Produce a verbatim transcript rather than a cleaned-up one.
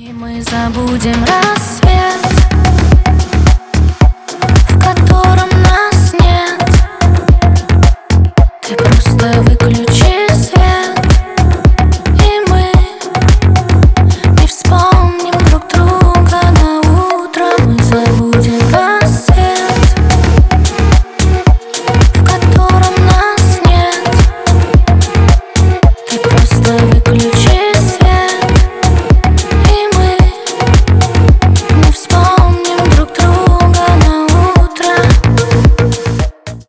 И мы забудем рассвет, в котором нас нет. Ты просто выключи